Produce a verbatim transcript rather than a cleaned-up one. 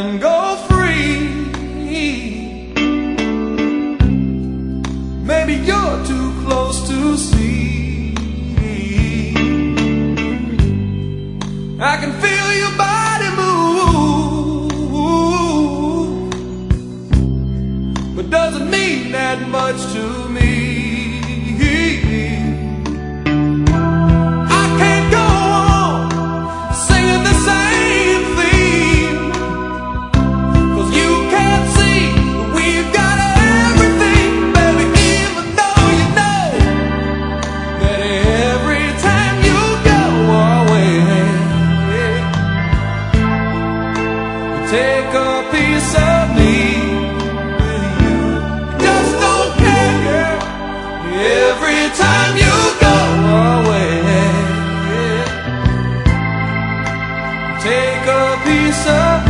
and go free. Maybe you're too close to see. I can feel your body move, but doesn't mean that much to me. I can't go on singing the same theme, 'cause you can't see we've got everything, baby. Even though you know that every time you go away, you take a piece of me. Every time you go away, take a piece of